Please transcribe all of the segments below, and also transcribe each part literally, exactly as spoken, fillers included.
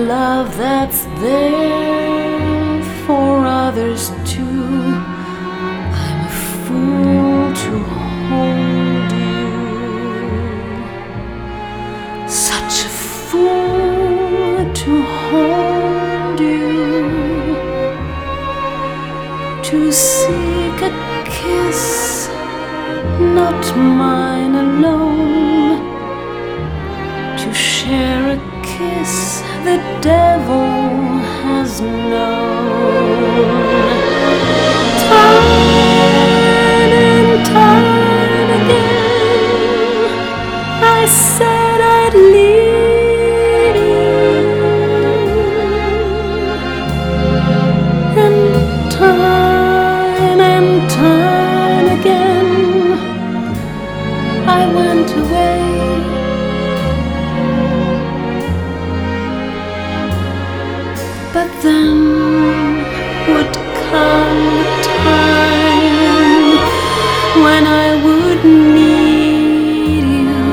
love that's there for others too. I'm a fool to hold you, such a fool to hold you, to seek a kiss, not mine alone, to share a kiss the devil has known. Time and time again I said I'd leave you, and time and time again I went away. But then would come a time when I would need you,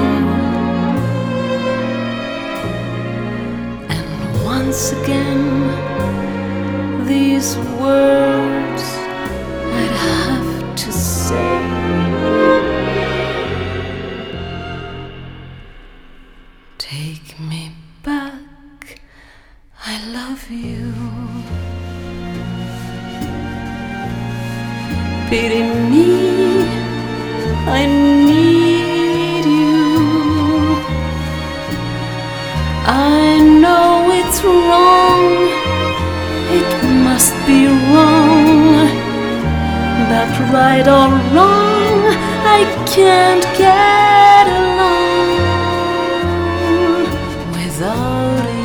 and once again these words I'd have to say. Take me back, I love you. Pity me, I need you. I know it's wrong, it must be wrong, but right or wrong, I can't get along without you.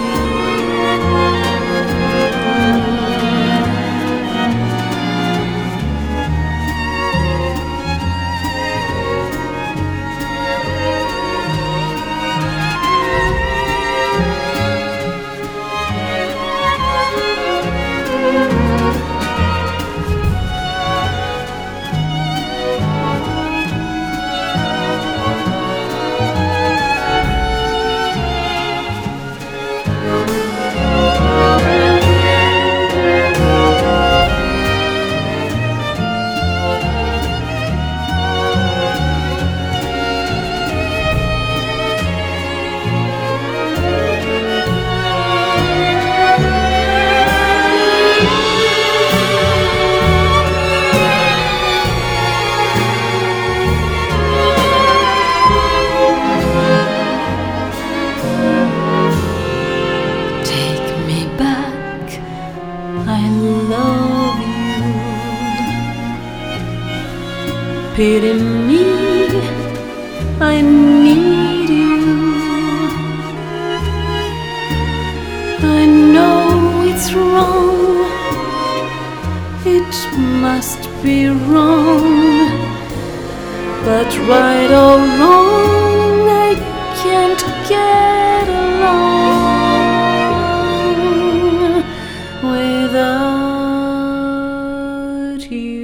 Pity me, I need you. I know it's wrong, it must be wrong, but right or wrong, I can't get along without you.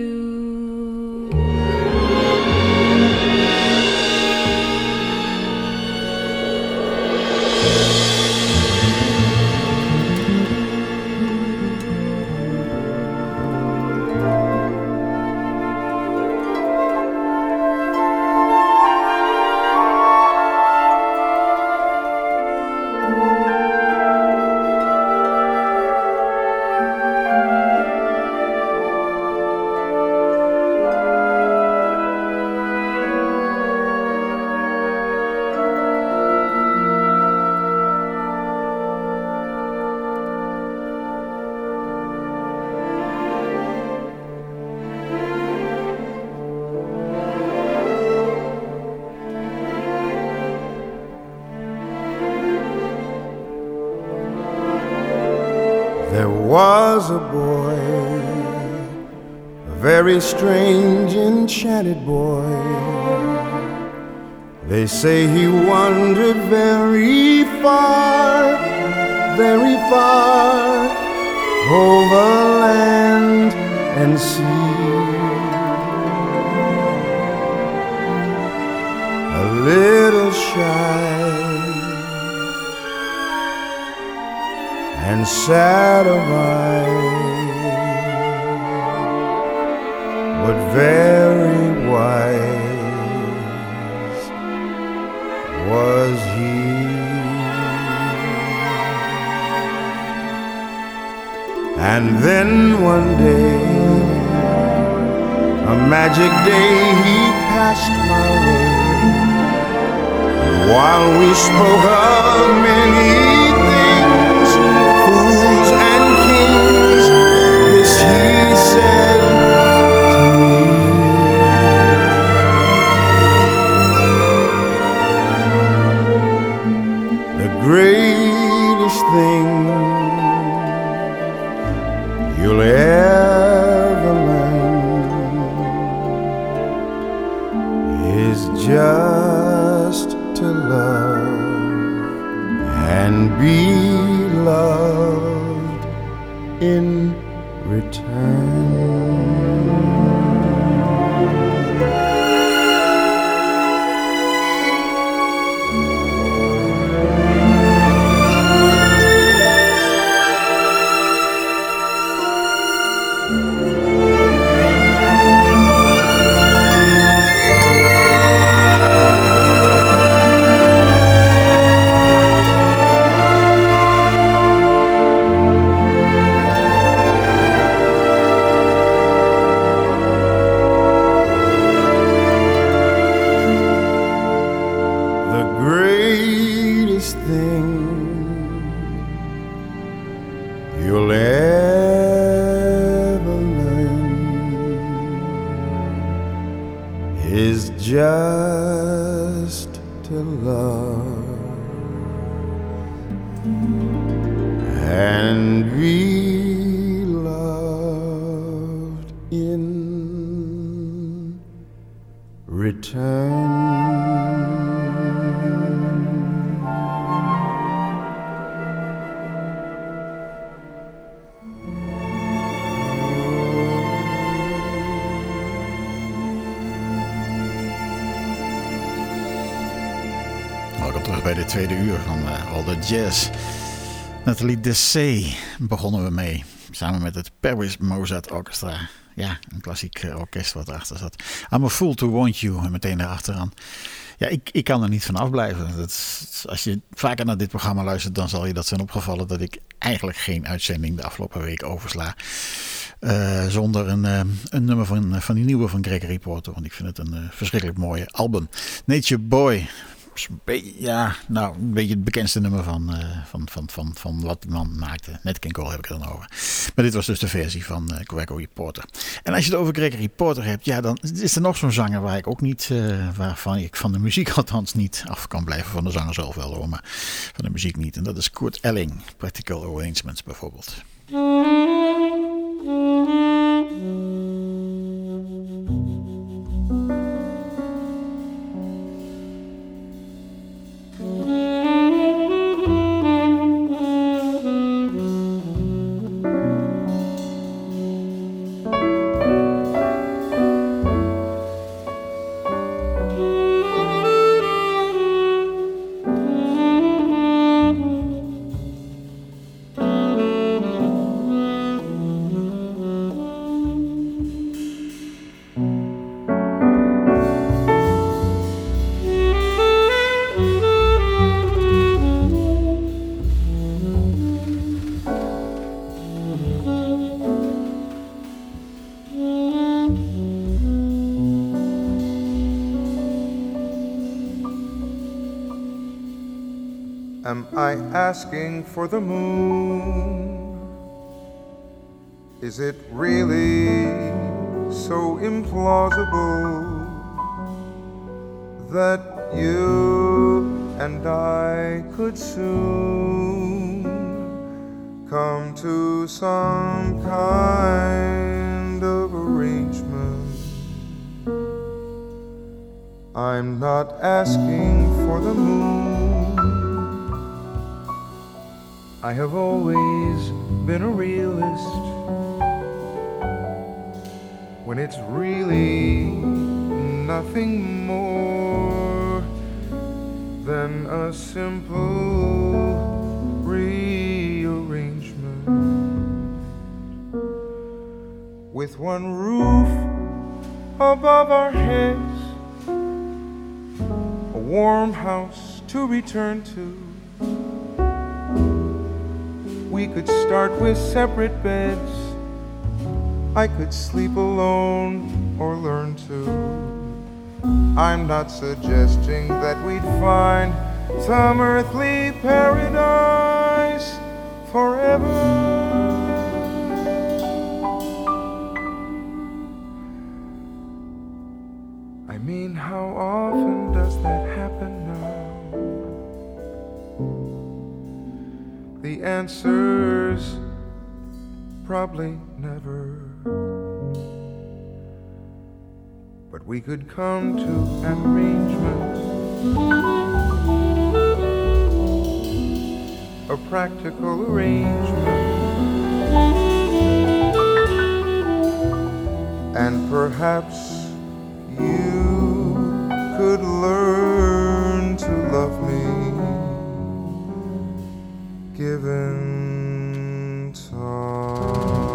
There was a boy, a very strange, enchanted boy. They say he wandered very far, very far, over land and sea. A little shy and sad of eye, but very wise was he. And then one day, a magic day, he passed my way. While we spoke of many things, fools and kings, this he said to me: the greatest thing you'll ever learn is just to love and be loved in return. Just to love and be loved in return. Bij de tweede uur van uh, All the Jazz. Nathalie Dessay begonnen we mee. Samen met het Paris Mozart Orchestra. Ja, een klassiek uh, orkest wat erachter zat. I'm a Fool to Want You. En meteen daarachteraan. Ja, ik, ik kan er niet van afblijven. Dat, als je vaker naar dit programma luistert, dan zal je dat zijn opgevallen dat ik eigenlijk geen uitzending de afgelopen week oversla. Uh, zonder een, uh, een nummer van, van die nieuwe van Gregory Porter. Want ik vind het een uh, verschrikkelijk mooie album. Nature Boy. Ja, nou, een beetje het bekendste nummer van, uh, van, van, van, van wat die man maakte. Nat King Cole heb ik het dan over. Maar dit was dus de versie van uh, Gregory Porter. En als je het over Gregory Porter hebt, ja, dan is er nog zo'n zanger waar ik ook niet, uh, waarvan ik van de muziek althans niet af kan blijven. Van de zanger zelf wel hoor, maar van de muziek niet. En dat is Kurt Elling, Practical Arrangements bijvoorbeeld. Am I asking for the moon? Is it really so implausible that you and I could soon come to some kind of arrangement? I'm not asking for the moon. I have always been a realist when it's really nothing more than a simple rearrangement. with one roof above our heads, a warm house to return to. We could start with separate beds. I could sleep alone or learn to. I'm not suggesting that we'd find some earthly paradise forever. I mean, how often does that happen now? The answer's probably never. But we could come to an arrangement, a practical arrangement, and perhaps you could learn to love me, given time.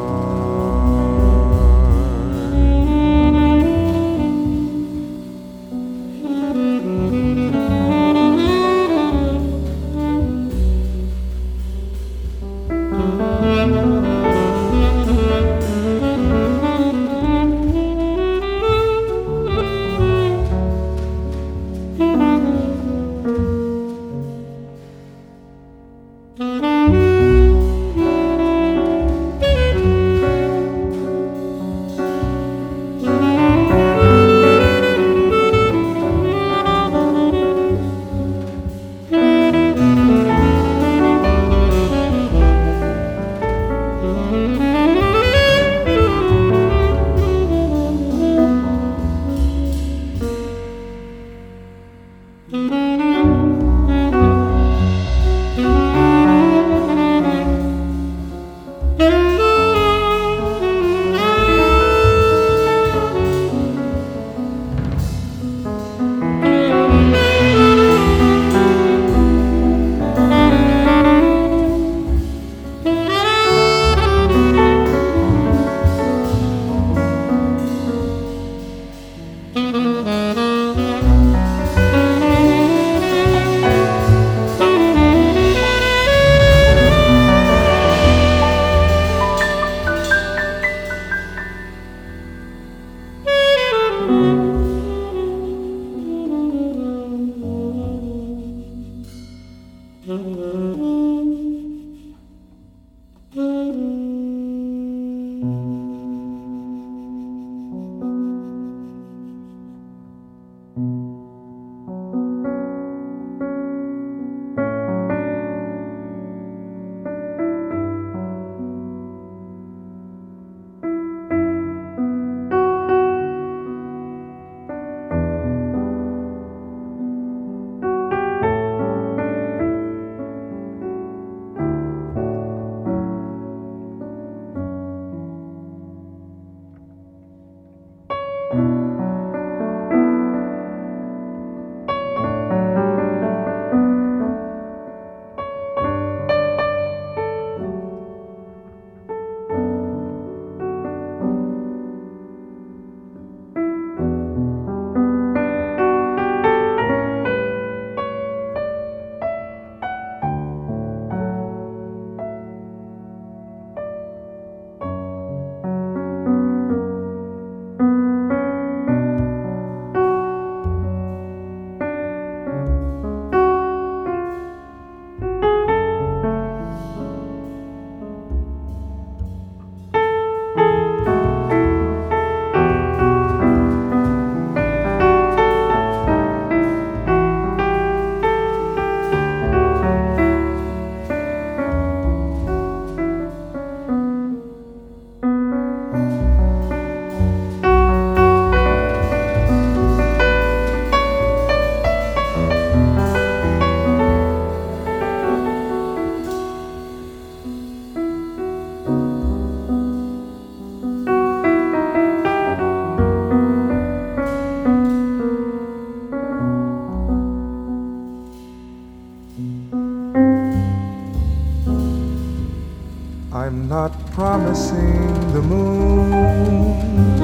I'm not promising the moon.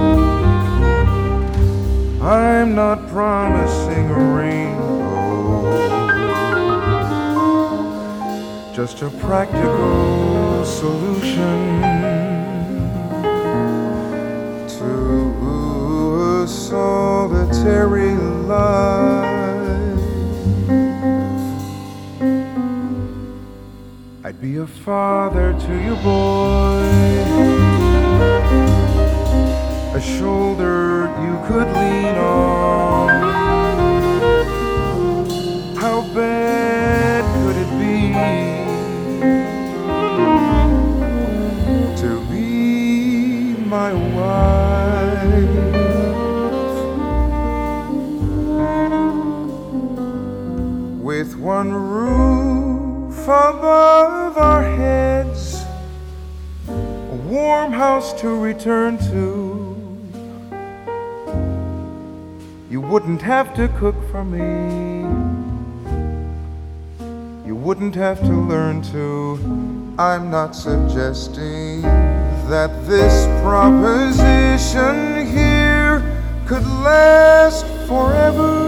I'm not promising a rainbow. Just a practical solution to a solitary life. I'd be a father to you, boy, a shoulder you could lean on. How bad could it be to be my wife? With one roof above our heads, a warm house to return to. You wouldn't have to cook for me. You wouldn't have to learn to. I'm not suggesting that this proposition here could last forever.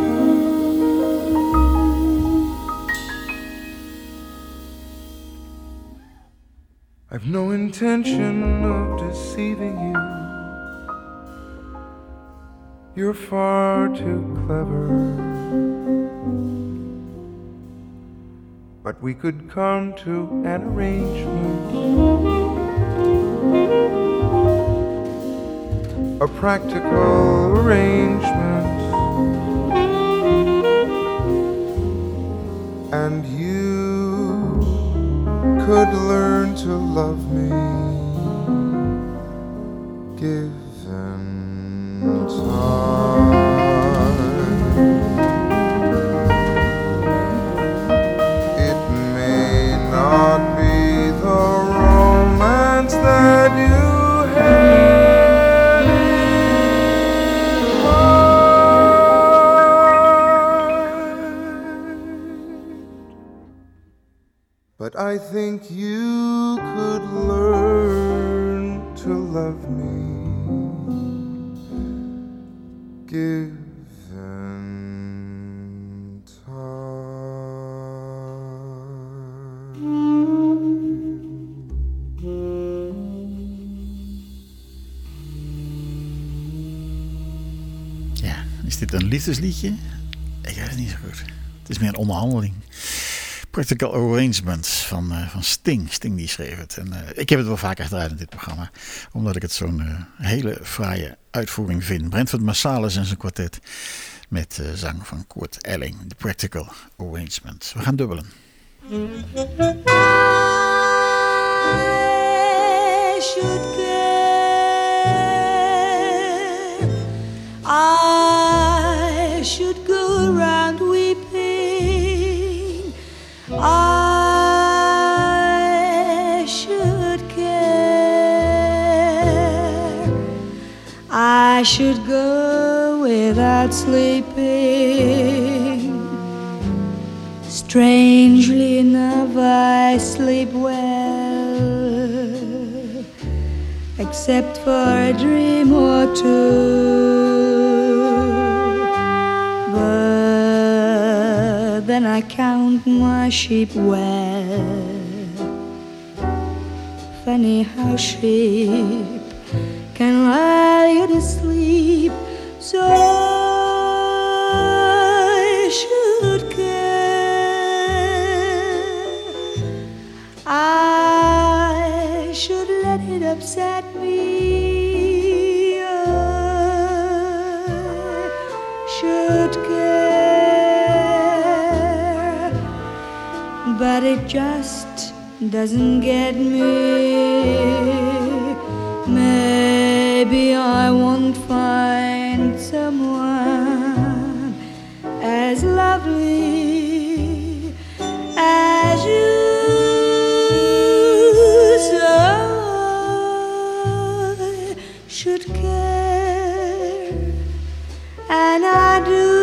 I've no intention of deceiving you. You're far too clever. But we could come to an arrangement, a practical arrangement, and you could learn to love me, given time. It may not be the romance that you had in mind, but I think you could learn to love me, given time. Ja, is dit een liefdesliedje? Ik weet het niet zo goed. Het is meer een onderhandeling. Practical Arrangement van, uh, van Sting. Sting die schreef het. En, uh, ik heb het wel vaker gedraaid in dit programma. Omdat ik het zo'n uh, hele fraaie uitvoering vind. Brentford Marsalis en zijn kwartet. Met uh, zang van Kurt Elling. The Practical Arrangement. We gaan dubbelen. I should care. I should go around weeping. I should care. I should go without sleeping. Strangely enough, I sleep well, except for a dream or two. But then I count my sheep well. Funny how sheep can lull you to sleep. So I should care. I should let it upset me. I should care, but it just doesn't get me. Maybe I won't find someone as lovely as you. So I should care, and I do.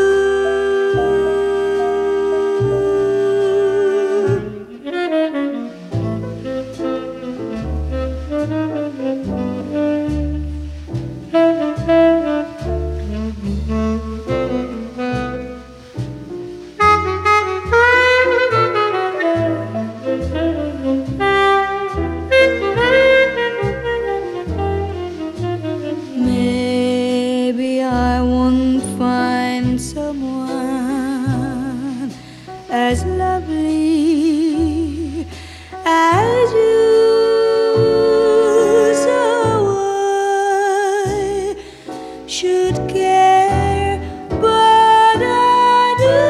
as lovely as you. So I should care, but I do.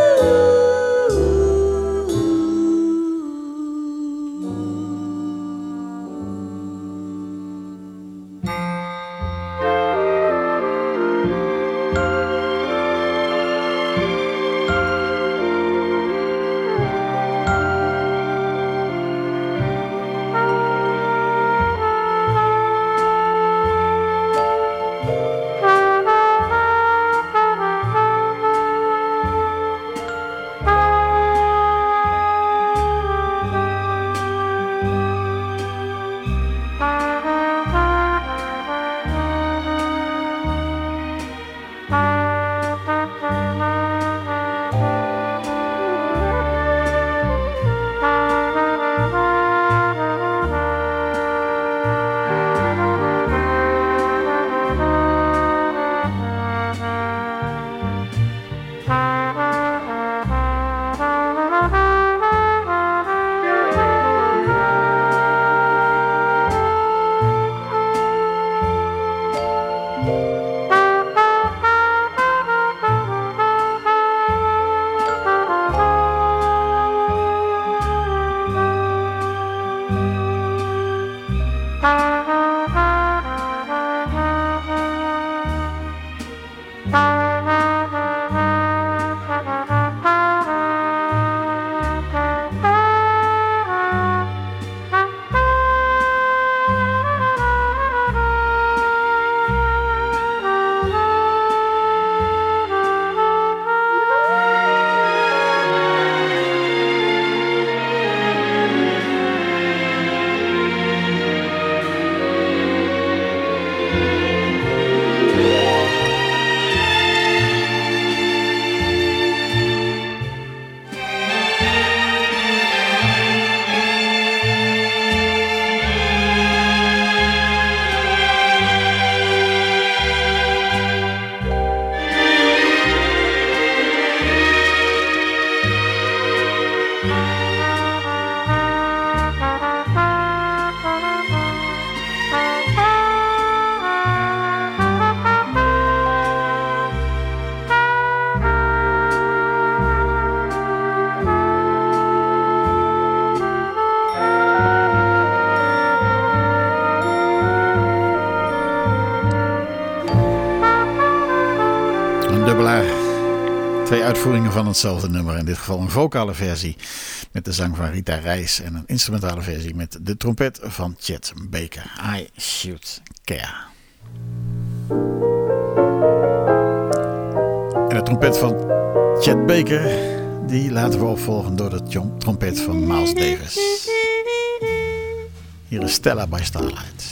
Twee uitvoeringen van hetzelfde nummer. In dit geval een vocale versie met de zang van Rita Reis. En een instrumentale versie met de trompet van Chet Baker. I Should Care. En de trompet van Chet Baker, die laten we opvolgen door de trompet van Miles Davis. Hier is Stella by Starlight.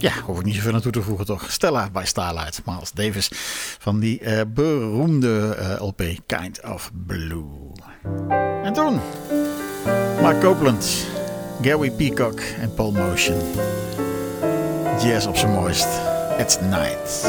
Ja, hoef ik niet zoveel naartoe te voegen toch. Stella bij Starlight, Miles Davis van die uh, beroemde uh, L P Kind of Blue. En toen Mark Copeland, Gary Peacock en Paul Motion. Jazz op zijn mooist. It's Night.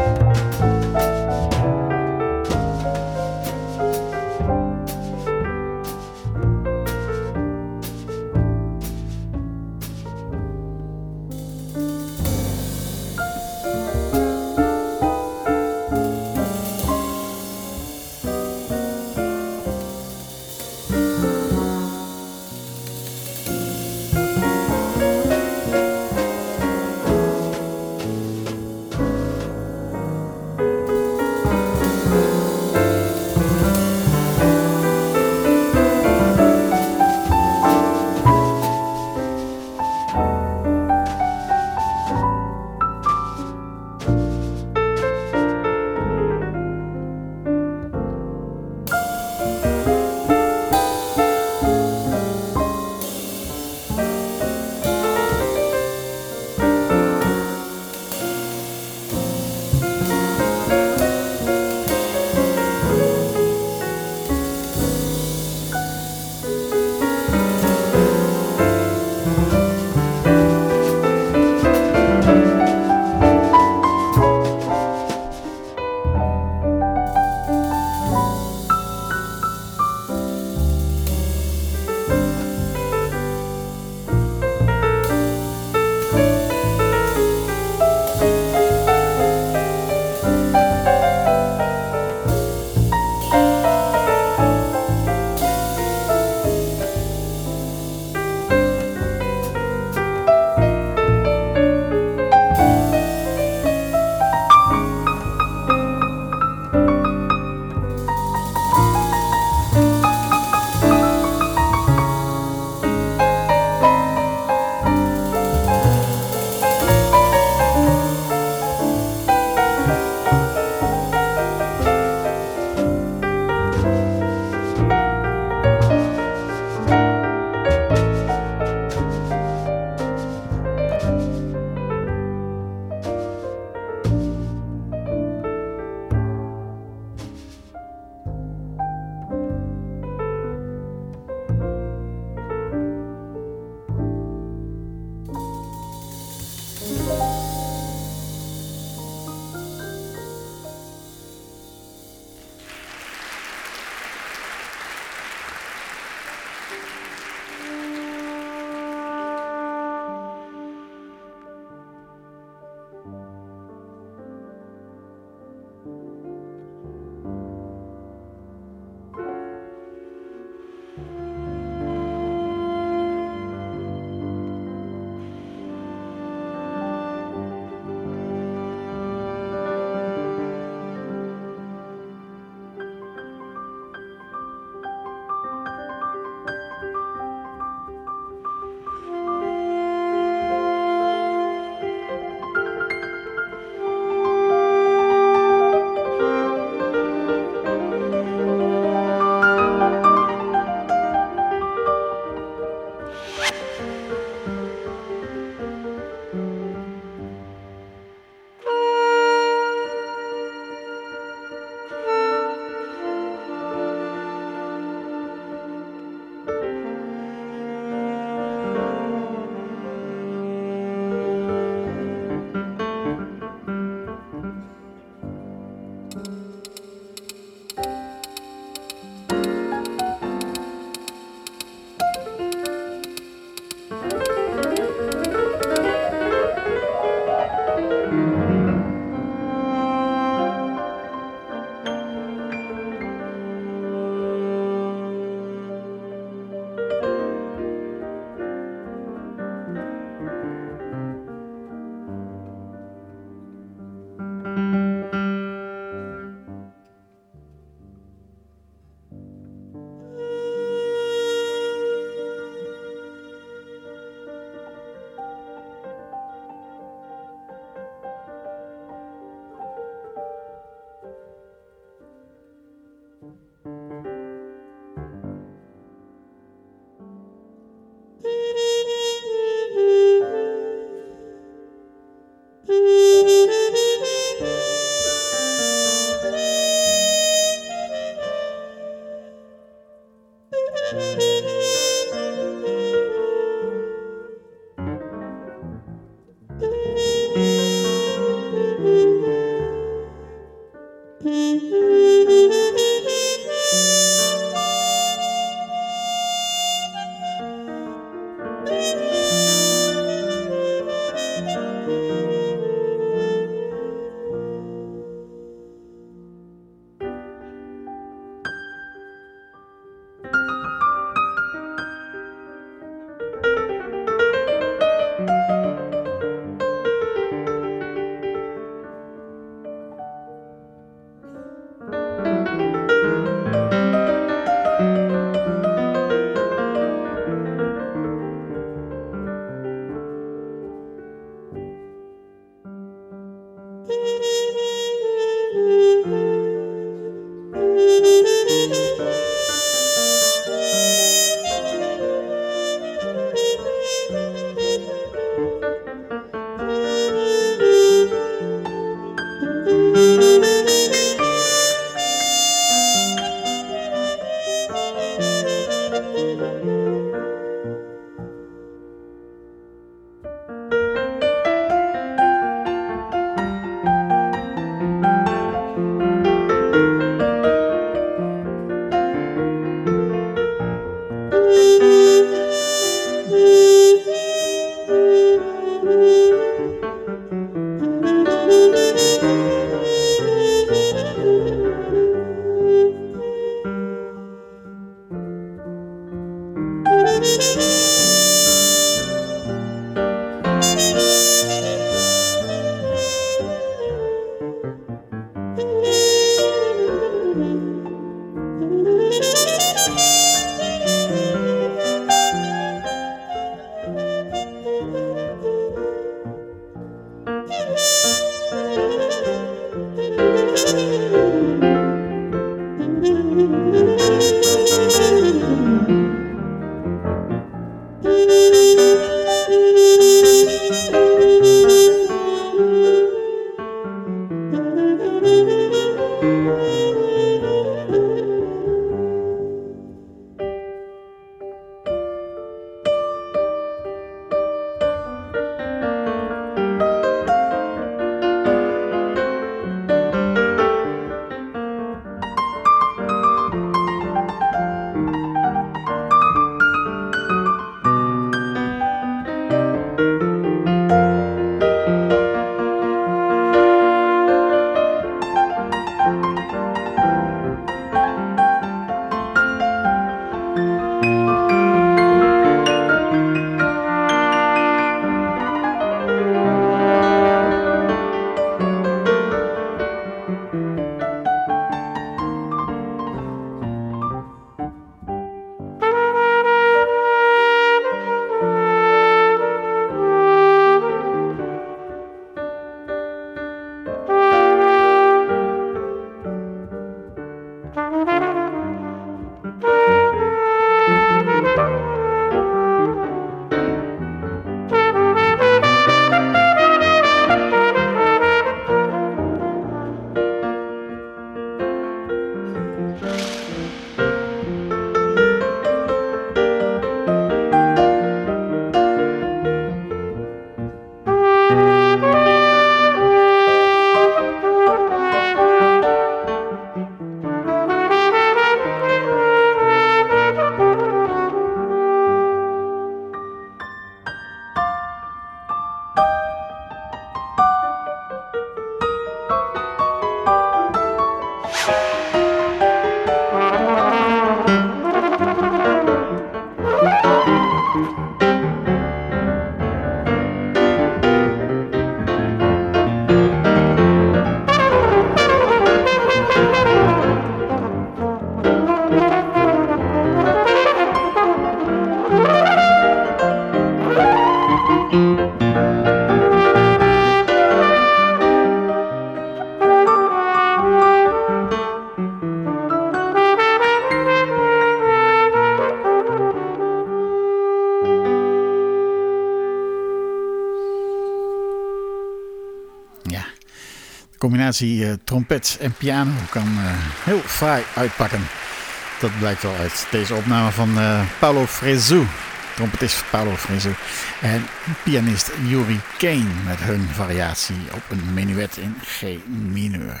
De combinatie uh, trompet en piano kan uh, heel fraai uitpakken. Dat blijkt wel uit deze opname van uh, Paulo Fresu, trompetist Paulo Fresu, en pianist Yuri Kane met hun variatie op een menuet in G mineur.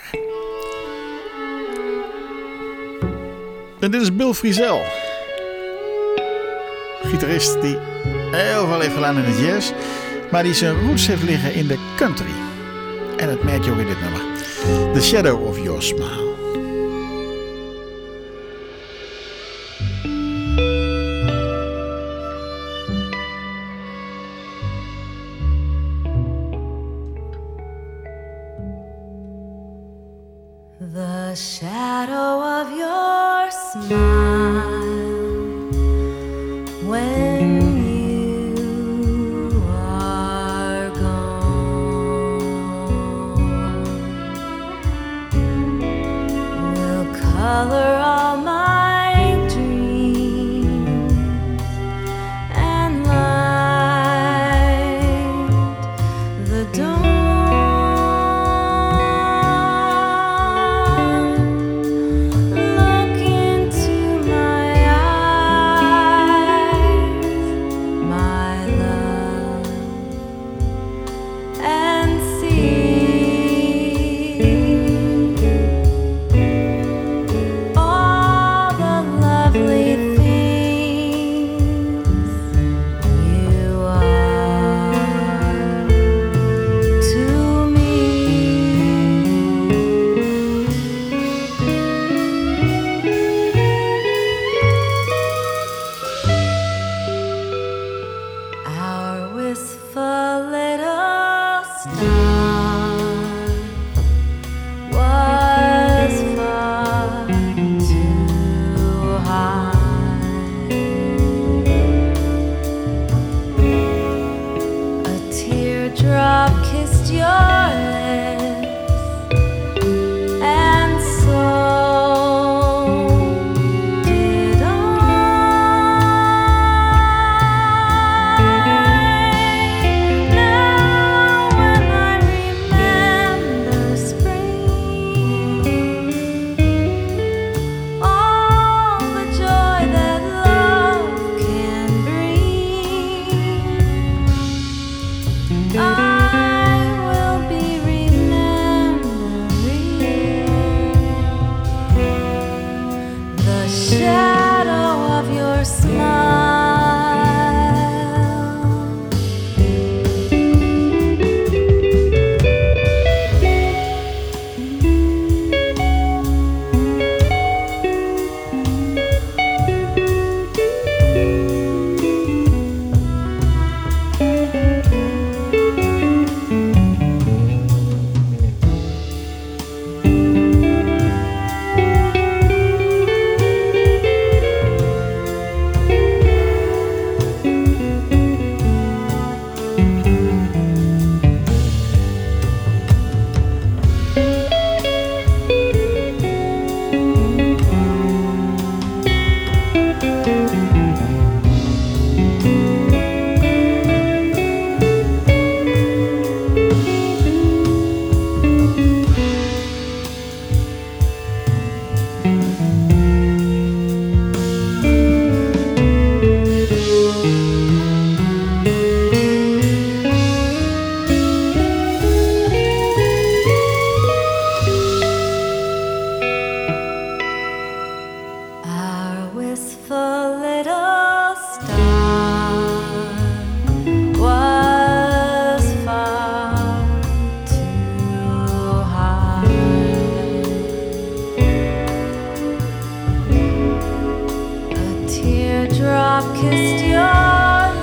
En dit is Bill Frisell, gitarist die heel veel heeft gedaan in de jazz, maar die zijn roots heeft liggen in de country. En dat merk je ook in dit nummer. The Shadow of Your Smile. The shadow of your smile when you are gone will color all my dreams and light the dawn. Drop kissed your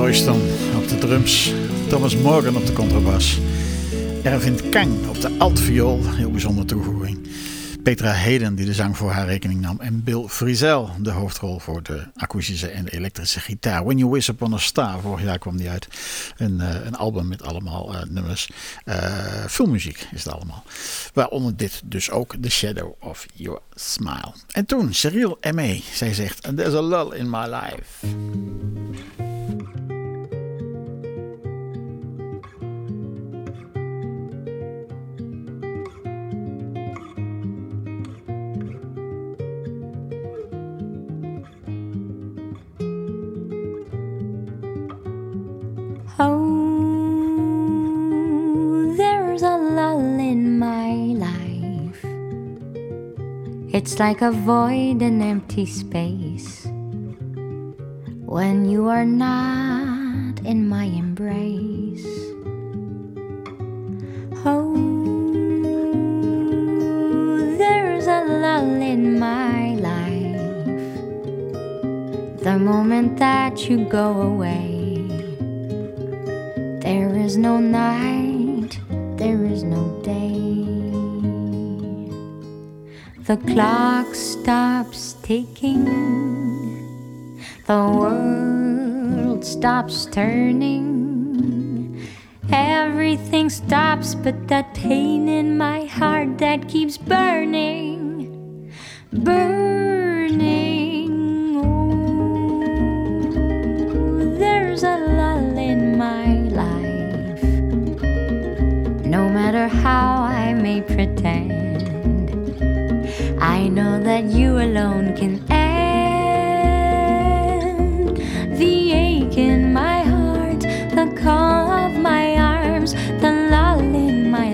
Royston op de drums, Thomas Morgan op de contrabas, Erwin Kang op de altviool, heel bijzondere toevoeging, Petra Hayden die de zang voor haar rekening nam en Bill Frisell de hoofdrol voor de akoestische en de elektrische gitaar. When You Wish Upon a Star, vorig jaar kwam die uit. Een, uh, een album met allemaal uh, nummers. Uh, filmmuziek is het allemaal. Waaronder dit dus ook, The Shadow of Your Smile. En toen Cheryl M A. Zij zegt, There's a lull in my life. Oh, there's a lull in my life. It's like a void, an empty space, when you are not in my embrace. Oh, there's a lull in my life, the moment that you go away. There is no night, there is no day. The clock stops ticking, the world stops turning. Everything stops but that pain in my heart that keeps burning, burning. Oh, there's a lull in my life. No matter how I may pretend, I know that you alone can end the ache in my heart, the call of my arms, the lull in my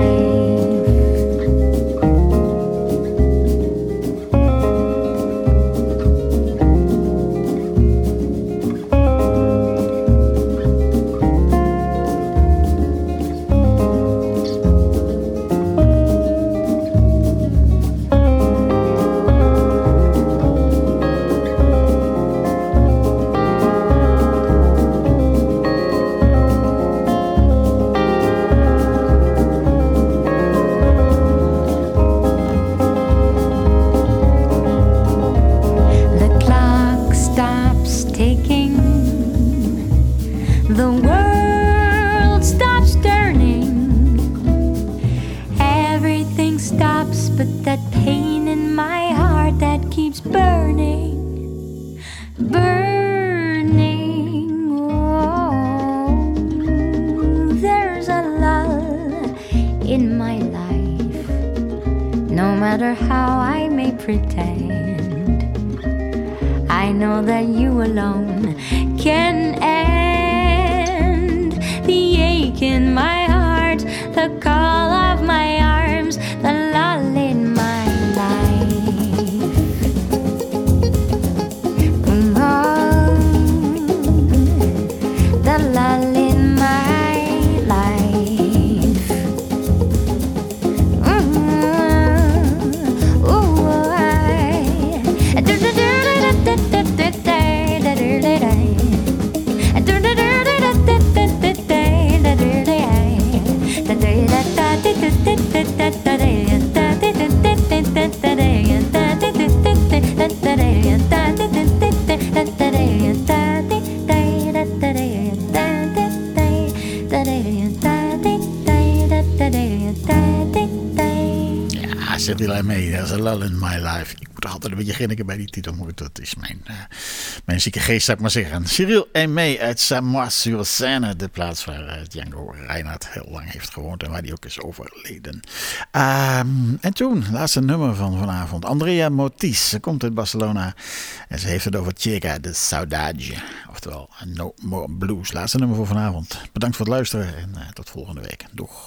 There's a lull in my life. Ik moet er altijd een beetje grinniken bij die titel, maar dat is mijn, uh, mijn zieke geest, zou ik maar zeggen. Cheryl M A uit Samois-sur-Seine, de plaats waar uh, Django Reinhardt heel lang heeft gewoond en waar hij ook is overleden. Um, en toen, laatste nummer van vanavond, Andrea Motis. Ze komt uit Barcelona en ze heeft het over Chica de Saudade, oftewel No More Blues. Laatste nummer voor vanavond. Bedankt voor het luisteren en uh, tot volgende week. Doeg.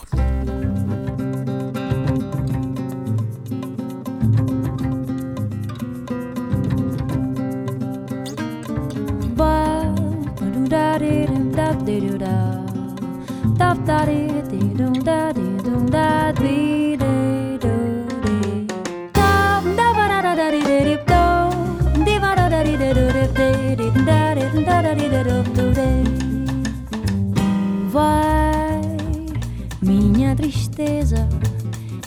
Da dee dum da dee doo da da da dee dee dum da dee dum da dee dee doo dee da da ba da da da dee dee do dee ba da da dee dee doo dee dee da dee da da dee dee doo dee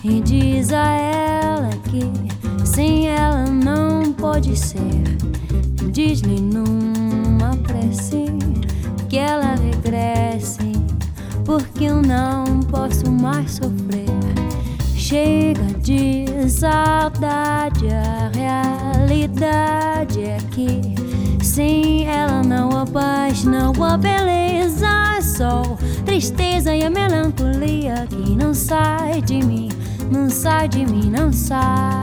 e diz a ela que sem ela não pode ser. Diz-lhe numa prece que ela regresse, porque eu não posso mais sofrer. Chega de saudade, a realidade é que sem ela não há paz, não há beleza, só tristeza e a melancolia que não sai de mim, não sai de mim, não sai.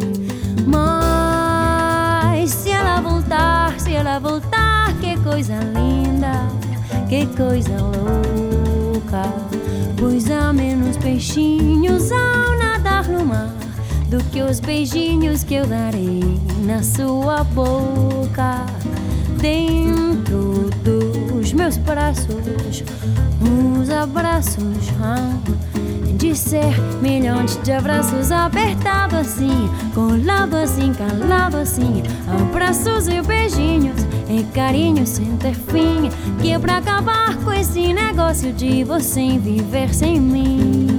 Mas se ela voltar, se ela voltar, que coisa linda, que coisa louca, pois há menos peixinhos ao nadar no mar do que os beijinhos que eu darei na sua boca. Dentro dos meus braços, os abraços hão de ser milhões de abraços apertados assim, colado assim, calado assim, abraços e beijinhos e carinhos sem ter fim, que é pra acabar com esse negócio de você viver sem mim.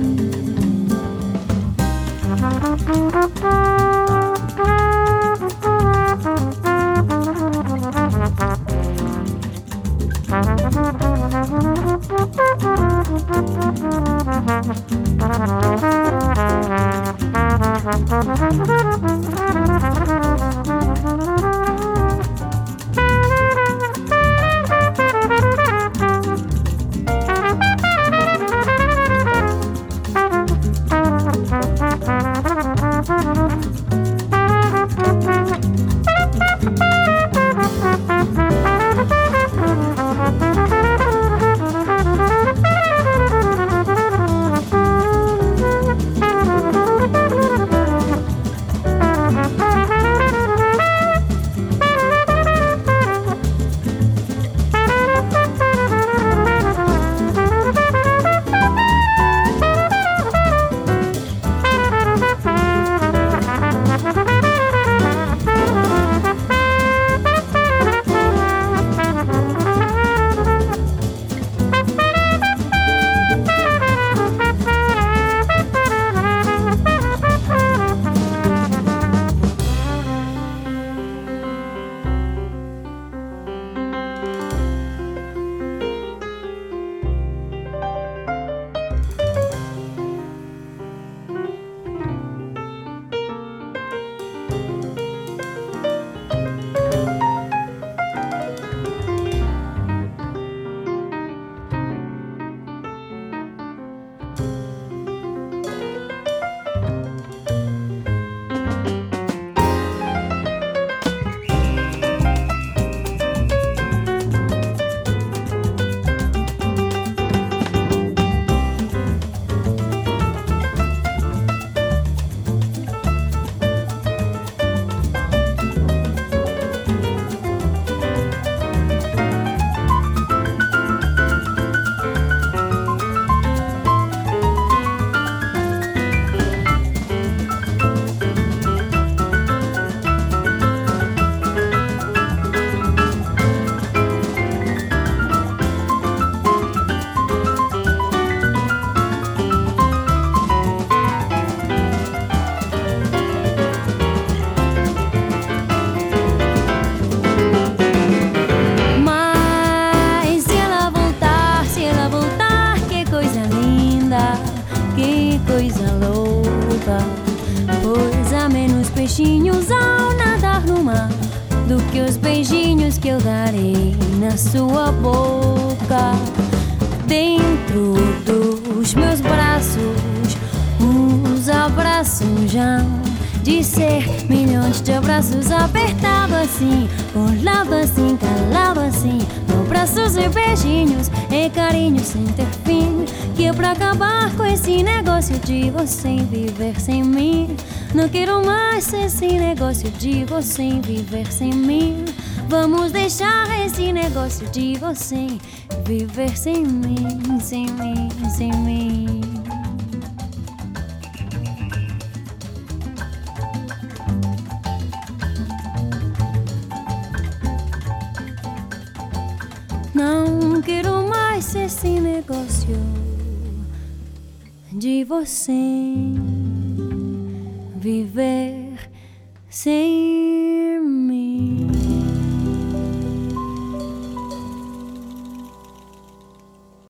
Peixinhos ao nadar no mar do que os beijinhos que eu darei na sua boca. Dentro dos meus braços, os abraços hão de ser milhões de abraços apertados assim, colado assim, calado assim, abraços e beijinhos e carinhos sem ter fim, que é pra acabar com esse negócio de você viver sem mim. Não quero mais esse negócio de você viver sem mim. Vamos deixar esse negócio de você viver sem mim, sem mim, sem mim. Não quero mais esse negócio de você viver sem mim.